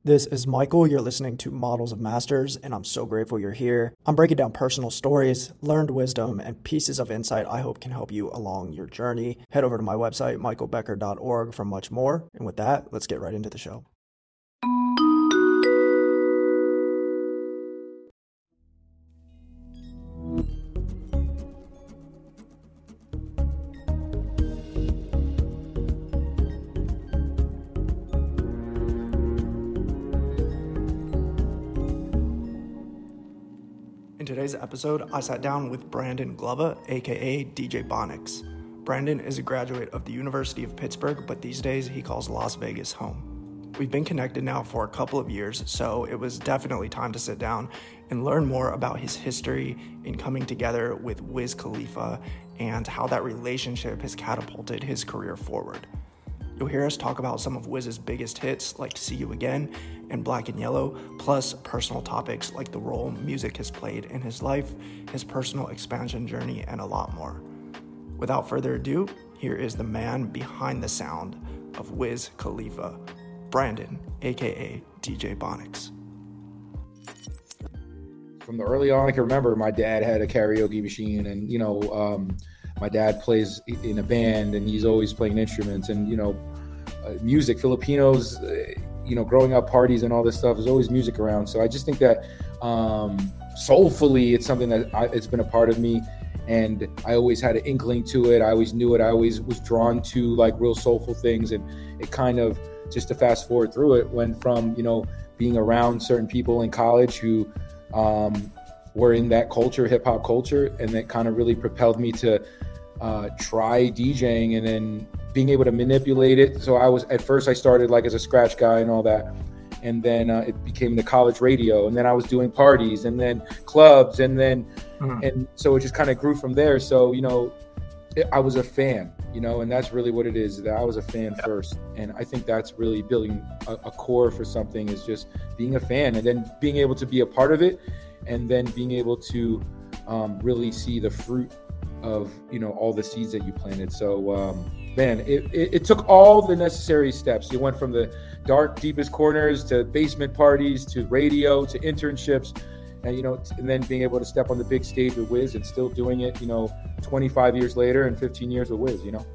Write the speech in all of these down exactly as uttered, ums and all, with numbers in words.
This is Michael. You're listening to Models of Masters, and I'm so grateful you're here. I'm breaking down personal stories, learned wisdom, and pieces of insight I hope can help you along your journey. Head over to my website, michael becker dot org, for much more. And with that, let's get right into the show. In today's episode, I sat down with Brandon Glover, aka D J Bonix. Brandon is a graduate of the University of Pittsburgh, but these days he calls Las Vegas home. We've been connected now for a couple of years, so it was definitely time to sit down and learn more about his history in coming together with Wiz Khalifa and how that relationship has catapulted his career forward. You'll hear us talk about some of Wiz's biggest hits like See You Again and Black and Yellow, plus personal topics like the role music has played in his life, his personal expansion journey, and a lot more. Without further ado, here is the man behind the sound of Wiz Khalifa, Brandon, aka D J Bonix. From the early on, I can remember my dad had a karaoke machine, and you know, um, my dad plays in a band, and he's always playing instruments, and you know, uh, music. Filipinos, uh, you know, growing up parties and all this stuff, there's always music around. So I just think that um, soulfully, it's something that I, it's been a part of me, and I always had an inkling to it. I always knew it. I always was drawn to like real soulful things, and it kind of, just to fast forward through it, went from, you know, being around certain people in college who um, were in that culture, hip hop culture, and that kind of really propelled me to uh, try DJing and then being able to manipulate it. So I was, at first I started like as a scratch guy and all that. And then uh, it became the college radio, and then I was doing parties and then clubs, and then, mm-hmm. and so it just kind of grew from there. So, you know, it, I was a fan, you know, and that's really what it is, that I was a fan yeah. first. And I think that's really building a, a core for something, is just being a fan and then being able to be a part of it, and then being able to um, really see the fruit of, you know, all the seeds that you planted. So, um, man, it, it, it took all the necessary steps. You went from the dark, deepest corners to basement parties to radio to internships, and, you know, and then being able to step on the big stage with Wiz and still doing it, you know, twenty-five years later and fifteen years with Wiz, you know.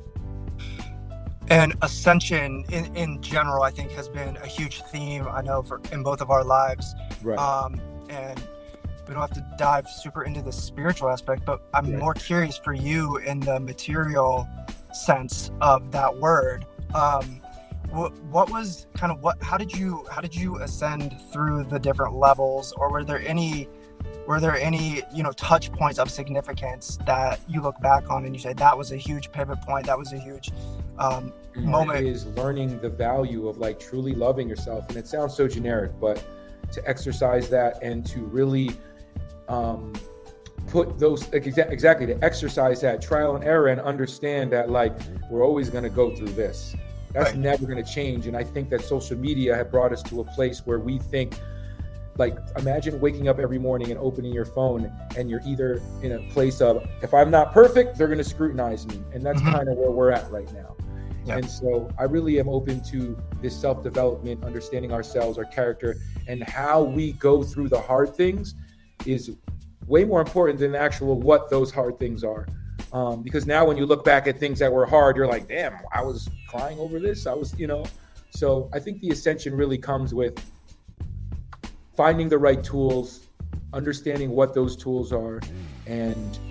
And ascension in, in general, I think, has been a huge theme, I know, for in both of our lives. Right. Um, and we don't have to dive super into the spiritual aspect, but I'm right. more curious for you in the material sense of that word. Um, what, what was kind of what, how did you, how did you ascend through the different levels, or were there any, were there any, you know, touch points of significance that you look back on and you say, that was a huge pivot point, that was a huge um, moment? Is learning the value of like truly loving yourself. And it sounds so generic, but to exercise that and to really um, put those, exa- exactly, to exercise that trial and error and understand that like, we're always going to go through this. That's right. Never going to change. And I think that social media have brought us to a place where we think, like, imagine waking up every morning and opening your phone, and you're either in a place of, if I'm not perfect, they're going to scrutinize me. And that's mm-hmm. kind of where we're at right now. Yep. And so I really am open to this self-development, understanding ourselves, our character, and how we go through the hard things is way more important than the actual what those hard things are. Um, because now when you look back at things that were hard, you're like, damn, I was crying over this. I was, you know, so I think the ascension really comes with finding the right tools, understanding what those tools are, and,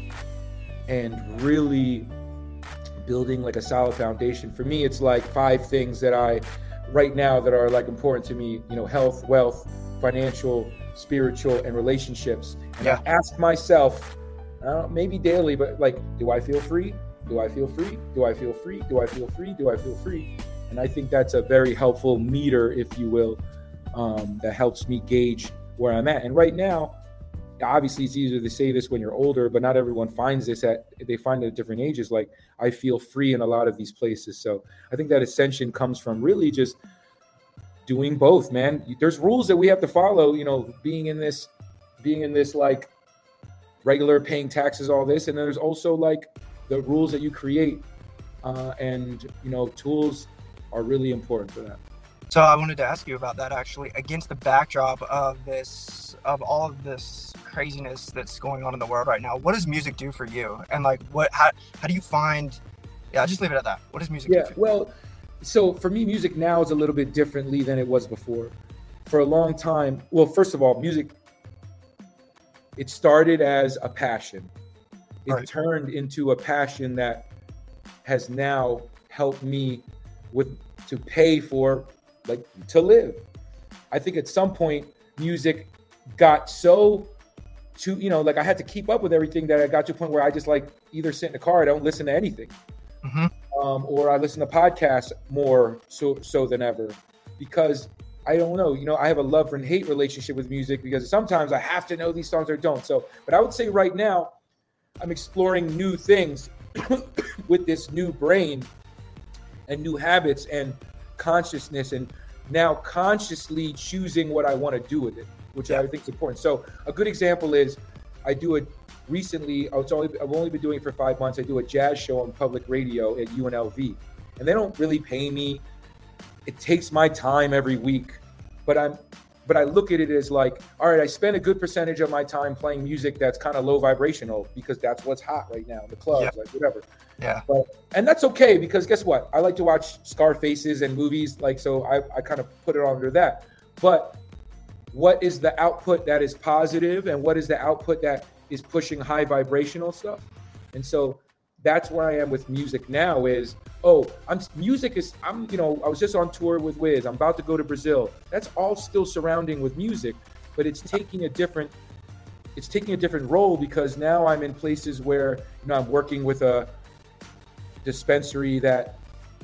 and really building like a solid foundation. For me, it's like five things that I, right now, that are like important to me, you know, health, wealth, financial, spiritual, and relationships. And yeah. I ask myself, uh, maybe daily, but like, do I feel free? Do I feel free? Do I feel free? Do I feel free? Do I feel free? And I think that's a very helpful meter, if you will, um, that helps me gauge where I'm at. And right now, obviously it's easier to say this when you're older, but not everyone finds this at, they find it at different ages. Like, I feel free in a lot of these places. So I think that ascension comes from really just doing both, man. There's rules that we have to follow, you know, being in this, being in this like regular paying taxes, all this. And there's also like the rules that you create. Uh, and, you know, tools are really important for that. So I wanted to ask you about that actually, against the backdrop of this, of all of this craziness that's going on in the world right now. What does music do for you? And like, what, how, how do you find, yeah, I'll just leave it at that. What does music Yeah, do for you? well, so for me, music now is a little bit differently than it was before. For a long time, well, first of all, music, it started as a passion. It Right. turned into a passion that has now helped me with to pay for, like, to live. I think at some point music got so to, you know, like I had to keep up with everything that I got to a point where I just like either sit in the car, I don't listen to anything. Mm-hmm. Um, or I listen to podcasts more so so than ever, because I don't know, you know, I have a love and hate relationship with music, because sometimes I have to know these songs or don't. So, but I would say right now I'm exploring new things with this new brain and new habits and consciousness, and now consciously choosing what I want to do with it, which Yeah. I think is important. So a good example is I do it recently. It's only, I've only been doing it for five months. I do a jazz show on public radio at U N L V, and they don't really pay me. It takes my time every week, but I'm, but I look at it as like, all right, I spend a good percentage of my time playing music that's kind of low vibrational, because that's what's hot right now in the clubs, Yeah. like whatever. Yeah. But, and that's okay, because guess what? I like to watch Scarfaces and movies, like, so I, I kind of put it under that. But what is the output that is positive, and what is the output that is pushing high vibrational stuff? And so that's where I am with music now is, oh, I'm music is, I'm, you know, I was just on tour with Wiz. I'm about to go to Brazil. That's all still surrounding with music, but it's taking a different, it's taking a different role, because now I'm in places where, you know, I'm working with a dispensary that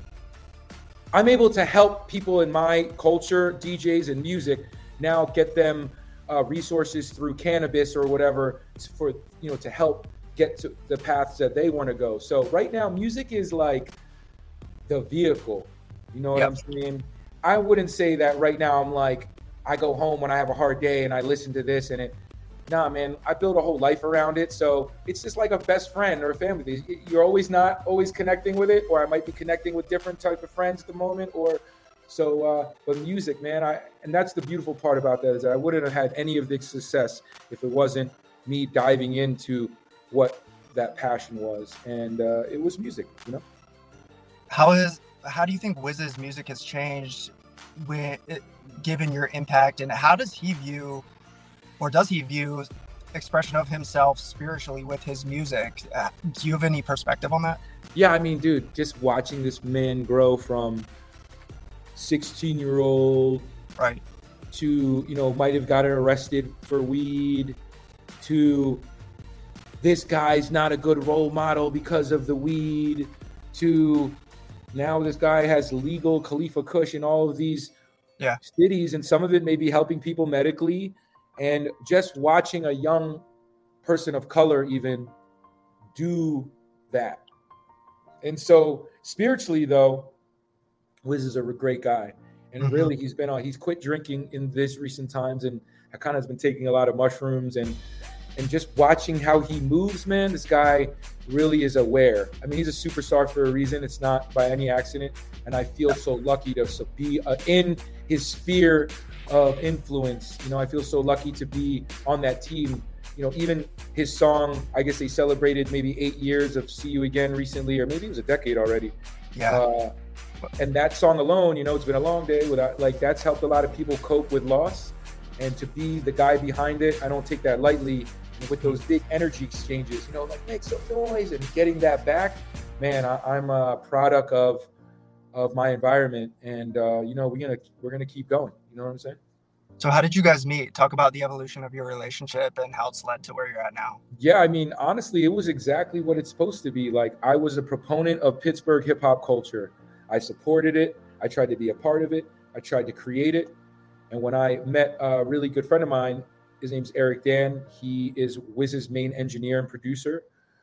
I'm able to help people in my culture, D Js and music, now get them uh, resources through cannabis or whatever for, you know, to help get to the paths that they want to go. So right now, music is like the vehicle. You know what Yep. I'm saying? I wouldn't say that right now I'm like, I go home when I have a hard day and I listen to this and it, nah, man, I build a whole life around it. So it's just like a best friend or a family. You're always not always connecting with it, or I might be connecting with different type of friends at the moment, or so, uh, but music, man, I, and that's the beautiful part about that, is that I wouldn't have had any of this success if it wasn't me diving into what that passion was. And uh, it was music, you know? How is, how do you think Wiz's music has changed with, given your impact, and how does he view, or does he view expression of himself spiritually with his music? Uh, do you have any perspective on that? Yeah, I mean, dude, just watching this man grow from sixteen year old Right. to, you know, might have gotten arrested for weed, to this guy's not a good role model because of the weed, to now this guy has legal Khalifa Kush in all of these Yeah. cities, and some of it may be helping people medically. And just watching a young person of color even do that. And so spiritually, though, Wiz is a great guy. And Mhm. really, he's been on, he's quit drinking in this recent times, and I kind of has been taking a lot of mushrooms, and and just watching how he moves, man, this guy really is aware. I mean, he's a superstar for a reason. It's not by any accident. And I feel so lucky to so be uh, in his sphere of influence. You know, I feel so lucky to be on that team. You know, even his song, I guess they celebrated maybe eight years of See You Again recently, or maybe it was a decade already. Yeah. Uh, and that song alone, you know, it's been a long day without, like, that's helped a lot of people cope with loss. And to be the guy behind it, I don't take that lightly. And with those big energy exchanges, you know, like make some noise and getting that back, man, I, I'm a product of of my environment, and uh, you know, we're gonna we're gonna keep going. You know what I'm saying? So how did you guys meet? Talk about the evolution of your relationship and how it's led to where you're at now. Yeah, I mean, honestly, it was exactly what it's supposed to be. Like, I was a proponent of Pittsburgh hip hop culture. I supported it. I tried to be a part of it. I tried to create it. And when I met a really good friend of mine, his name's Eric Dan. He is Wiz's main engineer and producer.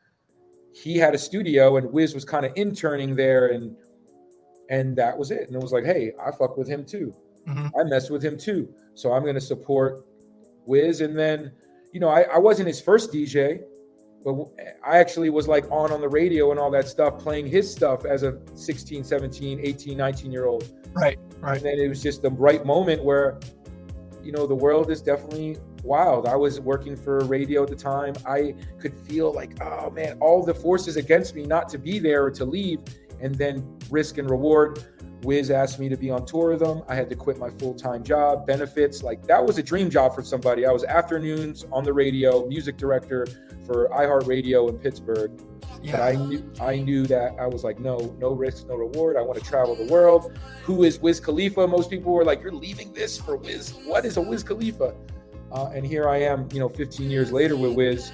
He had a studio, and Wiz was kind of interning there, and and that was it. And it was like, hey, I fuck with him too. Mm-hmm. I mess with him too. So I'm going to support Wiz. And then, you know, I, I wasn't his first D J, but I actually was like on on the radio and all that stuff, playing his stuff as a sixteen, seventeen, eighteen, nineteen year old. Right. Right. And then it was just the right moment where, you know, the world is definitely wild. I was working for radio at the time. I could feel like, oh man, all the forces against me not to be there or to leave, and then risk and reward. Wiz asked me to be on tour with them. I had to quit my full-time job, benefits. Like, that was a dream job for somebody. I was afternoons on the radio, music director for iHeartRadio in Pittsburgh. Yeah. But I knew, I knew that I was like, no, no risk, no reward. I want to travel the world. Who is Wiz Khalifa? Most people were like, you're leaving this for Wiz. What is a Wiz Khalifa? Uh, and here I am, you know, fifteen years later with Wiz.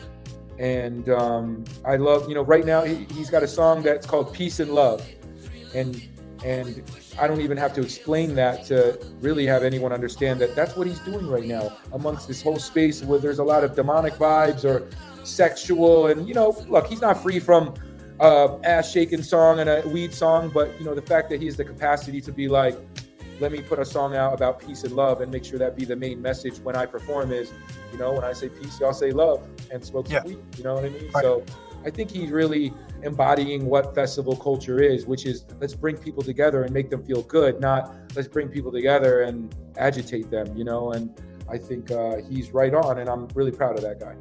And um, I love, you know, right now he, he's got a song that's called Peace and Love. And and I don't even have to explain that to really have anyone understand that that's what he's doing right now amongst this whole space where there's a lot of demonic vibes or sexual. And, you know, look, he's not free from uh, ass shaking song and a weed song, but, you know, the fact that he has the capacity to be like, let me put a song out about peace and love and make sure that be the main message when I perform is, you know, when I say peace, y'all say love and smoke some yeah. weed. You know what I mean? Right. So I think he's really embodying what festival culture is, which is let's bring people together and make them feel good, not let's bring people together and agitate them, you know? And I think uh, he's right on, and I'm really proud of that guy.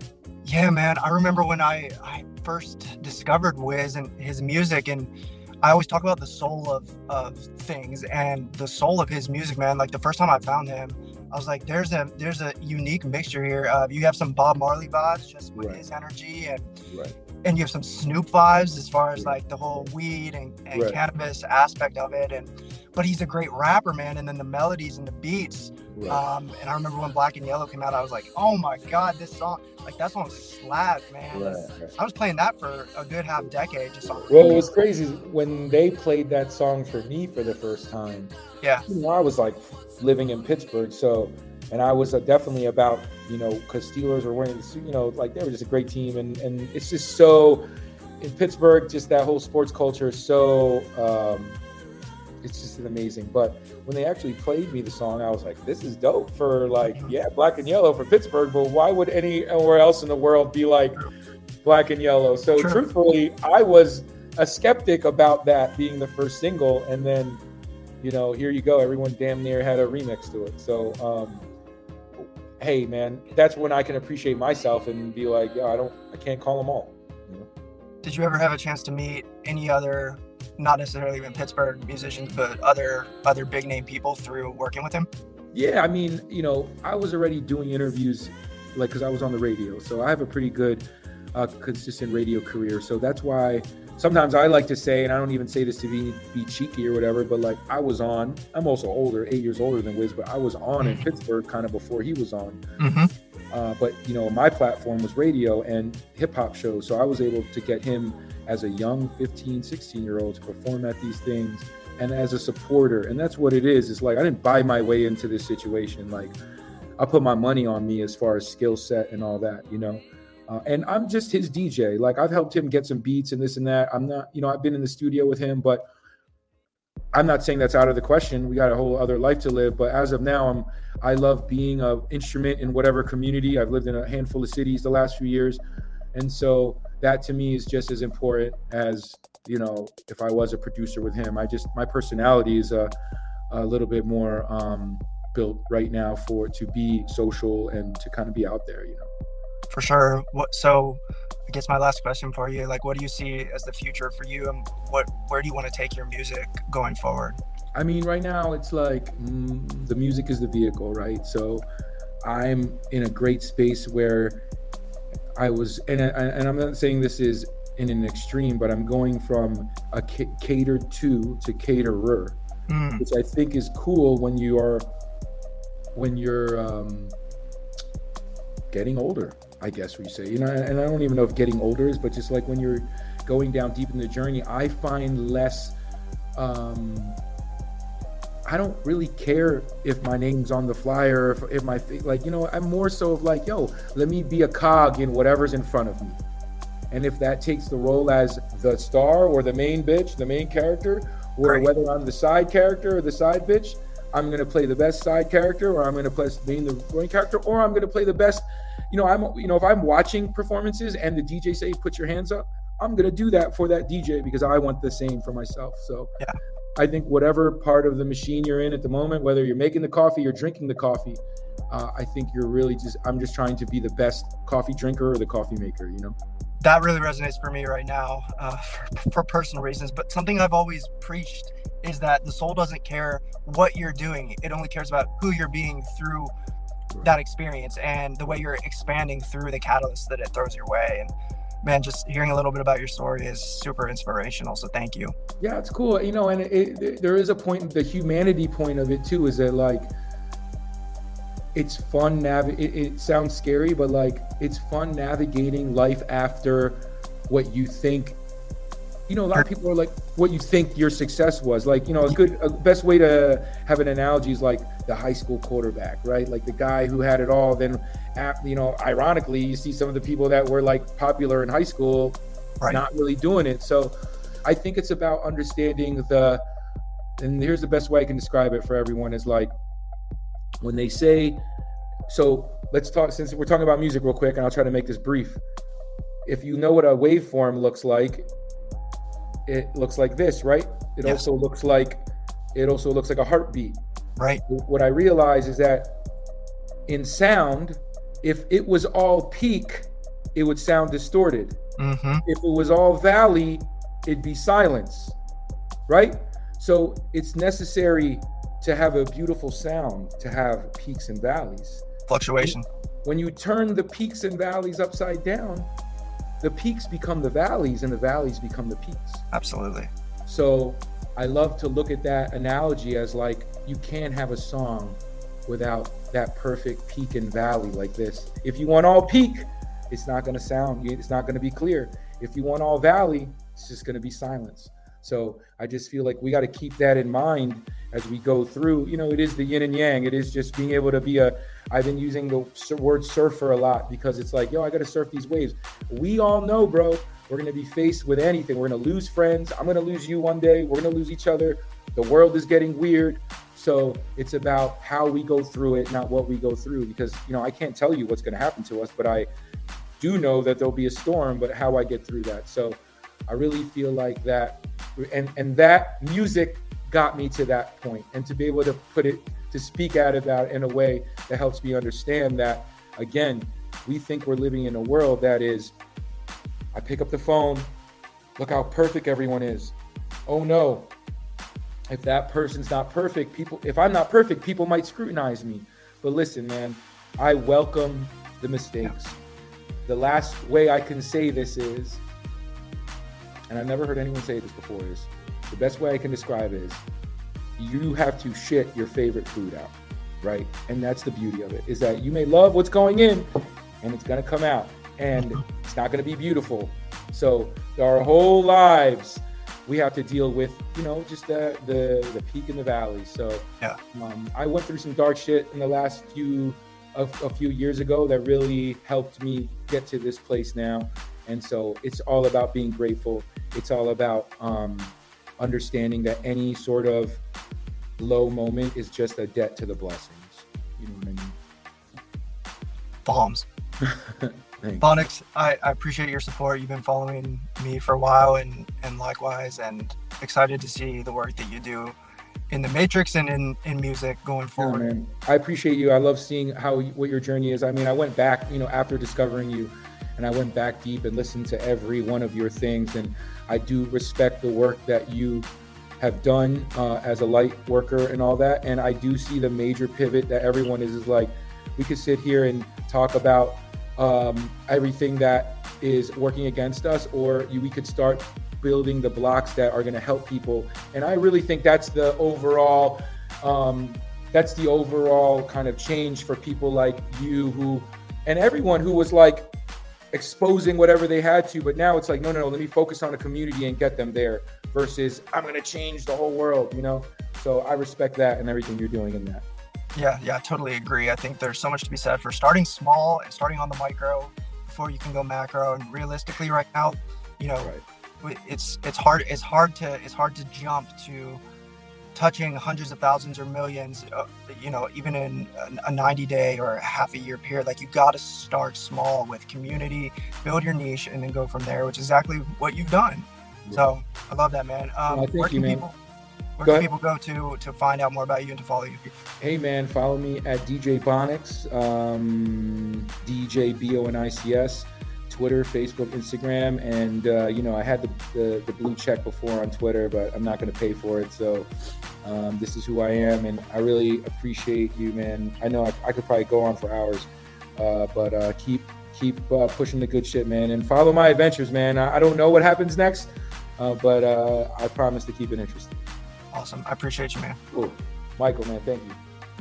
Yeah, man. I remember when I, I first discovered Wiz and his music, and I always talk about the soul of, of things and the soul of his music, man. Like, the first time I found him, I was like, there's a there's a unique mixture here. Uh, you have some Bob Marley vibes just with right. his energy, and right. and you have some Snoop vibes as far as like the whole weed and, and right. cannabis aspect of it. And but he's a great rapper, man. And then the melodies and the beats. Right. Um, and I remember when Black and Yellow came out, I was like, oh my God, this song, like that song slapped, man. Right, right. I was playing that for a good half decade. Just on well, it was crazy when they played that song for me for the first time. Yeah. You know, I was like living in Pittsburgh, so, and I was uh, definitely about, you know, because Steelers were winning, you know, like they were just a great team, and and it's just so, in Pittsburgh, just that whole sports culture is so, um, it's just amazing. But when they actually played me the song, I was like, this is dope for like, yeah, Black and Yellow for Pittsburgh, but why would anywhere else in the world be like Black and Yellow? So True. Truthfully, I was a skeptic about that being the first single, and then, you know, here you go. Everyone damn near had a remix to it. So, um, hey, man, that's when I can appreciate myself and be like, yeah, I don't, I can't call them all. You know? Did you ever have a chance to meet any other, not necessarily even Pittsburgh musicians, but other other big name people through working with him? Yeah, I mean, you know, I was already doing interviews, like, because I was on the radio. So I have a pretty good, uh, consistent radio career. So that's why sometimes I like to say, and I don't even say this to be, be cheeky or whatever, but like I was on, I'm also older, eight years older than Wiz, but I was on mm-hmm. in Pittsburgh kind of before he was on. Mm-hmm. Uh, but, you know, my platform was radio and hip hop shows. So I was able to get him as a young fifteen, sixteen year old to perform at these things and as a supporter. And that's what it is. It's like, I didn't buy my way into this situation. Like, I put my money on me as far as skill set and all that, you know? Uh, and I'm just his D J. Like, I've helped him get some beats and this and that. I'm not, you know, I've been in the studio with him, but I'm not saying that's out of the question. We got a whole other life to live. But as of now, I'm, I love being an instrument in whatever community. I've lived in a handful of cities the last few years. And so that to me is just as important as, you know, if I was a producer with him. I just, my personality is a, a little bit more um, built right now for to be social and to kind of be out there, you know. For sure. What, so I guess my last question for you, like, what do you see as the future for you, and what, where do you want to take your music going forward? I mean, right now it's like mm, the music is the vehicle, right? So I'm in a great space where I was, and, and I'm not saying this is in an extreme, but I'm going from a c- catered to to caterer, mm. which I think is cool when you are, when you're um, getting older, I guess we say, you know, and I don't even know if getting older is, but just like when you're going down deep in the journey, I find less, um, I don't really care if my name's on the flyer, if, if my, like, you know, I'm more so of like, yo, let me be a cog in whatever's in front of me. And if that takes the role as the star or the main bitch, the main character, or Great. Whether I'm the side character or the side bitch, I'm going to play the best side character, or I'm going to play being the main character, or I'm going to play the best, you know, I'm, you know, if I'm watching performances and the D J say, put your hands up, I'm going to do that for that D J because I want the same for myself. So yeah. I think whatever part of the machine you're in at the moment, whether you're making the coffee or drinking the coffee, uh, I think you're really just, I'm just trying to be the best coffee drinker or the coffee maker, you know? That really resonates for me right now, uh, for, for personal reasons. But something I've always preached is that the soul doesn't care what you're doing. It only cares about who you're being through right. that experience and the way you're expanding through the catalyst that it throws your way. And man, just hearing a little bit about your story is super inspirational. So thank you. Yeah, it's cool. You know, and it, it, there is a point, the humanity point of it too, is that like, it's fun. Nav- it, it sounds scary, but like, it's fun navigating life after what you think. You know, a lot of people are like, what you think your success was. Like, you know, a good, a best way to have an analogy is like the high school quarterback, right? Like the guy who had it all. Then, you know, ironically, you see some of the people that were like popular in high school, right. not really doing it. So I think it's about understanding the, and here's the best way I can describe it for everyone is like, when they say, so let's talk, since we're talking about music real quick, and I'll try to make this brief. If you know what a waveform looks like, it looks like this, right? It yes. also looks like, it also looks like a heartbeat. Right. What I realize is that in sound, if it was all peak, it would sound distorted. Mm-hmm. If it was all valley, it'd be silence, right? So it's necessary to have a beautiful sound, to have peaks and valleys. Fluctuation. When you turn the peaks and valleys upside down, the peaks become the valleys and the valleys become the peaks. Absolutely. So I love to look at that analogy as like, you can't have a song without that perfect peak and valley like this. If you want all peak, it's not going to sound, it's not going to be clear. If you want all valley, it's just going to be silence. So I just feel like we got to keep that in mind as we go through. You know, it is the yin and yang. It is just being able to be a, I've been using the word surfer a lot because it's like, yo, I got to surf these waves. We all know, bro, we're going to be faced with anything. We're going to lose friends. I'm going to lose you one day. We're going to lose each other. The world is getting weird. So it's about how we go through it, not what we go through. Because, you know, I can't tell you what's going to happen to us, but I do know that there'll be a storm, but how I get through that. So I really feel like that. And, and that music got me to that point, and to be able to put it, to speak out about it in a way that helps me understand that, again, we think we're living in a world that is, I pick up the phone, look how perfect everyone is. Oh no, if that person's not perfect, people, if I'm not perfect, people might scrutinize me. But listen, man, I welcome the mistakes. The last way I can say this is, and I've never heard anyone say this before, is the best way I can describe it is you have to shit your favorite food out, right? And that's the beauty of it, is that you may love what's going in and it's going to come out and it's not going to be beautiful. So our whole lives, we have to deal with, you know, just the the, the peak and the valley. So yeah. um, I went through some dark shit in the last few, a, a few years ago that really helped me get to this place now. And so it's all about being grateful. It's all about um, understanding that any sort of low moment is just a debt to the blessings. You know what I mean? Bombs. Bonix, I, I appreciate your support. You've been following me for a while, and, and likewise, and excited to see the work that you do in the Matrix and in, in music going forward. Yeah, man. I appreciate you. I love seeing how what your journey is. I mean, I went back, you know, after discovering you, and I went back deep and listened to every one of your things. And I do respect the work that you have done uh, as a light worker and all that. And I do see the major pivot that everyone is, is like, we could sit here and talk about um, everything that is working against us, or you, we could start building the blocks that are going to help people. And I really think that's the overall, um, that's the overall kind of change for people like you, who, and everyone who was like exposing whatever they had to, but now it's like, no, no, no, let me focus on a community and get them there, versus I'm going to change the whole world, you know? So I respect that and everything you're doing in that. Yeah, yeah, totally agree. I think there's so much to be said for starting small and starting on the micro before you can go macro. And realistically, right now, you know, right. it's it's hard. It's hard to it's hard to jump to touching hundreds of thousands or millions. Uh, you know, even in a ninety day or a half a year period, like you got to start small with community, build your niche, and then go from there. Which is exactly what you've done. Yeah. So I love that, man. Um, well, thank you, man. People, Where Go can ahead. people go to to find out more about you and to follow you? Hey man, follow me at D J Bonics, um, D J B O N I C S, Twitter, Facebook, Instagram, and uh, you know I had the, the the blue check before on Twitter, but I'm not going to pay for it. So um, this is who I am, and I really appreciate you, man. I know I, I could probably go on for hours, uh, but uh, keep keep uh, pushing the good shit, man, and follow my adventures, man. I, I don't know what happens next, uh, but uh, I promise to keep it interesting. Awesome. I appreciate you, man. Cool. Michael, man, thank you.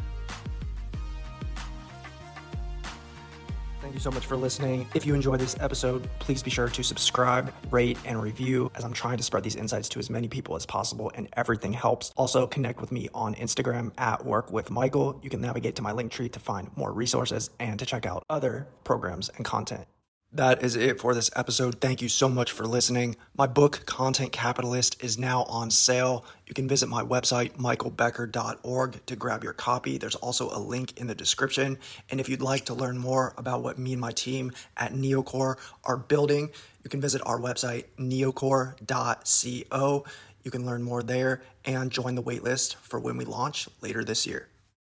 Thank you so much for listening. If you enjoyed this episode, please be sure to subscribe, rate, and review, as I'm trying to spread these insights to as many people as possible, and everything helps. Also, connect with me on Instagram at Work with Michael. You can navigate to my link tree to find more resources and to check out other programs and content. That is it for this episode. Thank you so much for listening. My book, Content Capitalist, is now on sale. You can visit my website, michael becker dot org, to grab your copy. There's also a link in the description. And if you'd like to learn more about what me and my team at Neocore are building, you can visit our website, neocore dot co. You can learn more there and join the waitlist for when we launch later this year.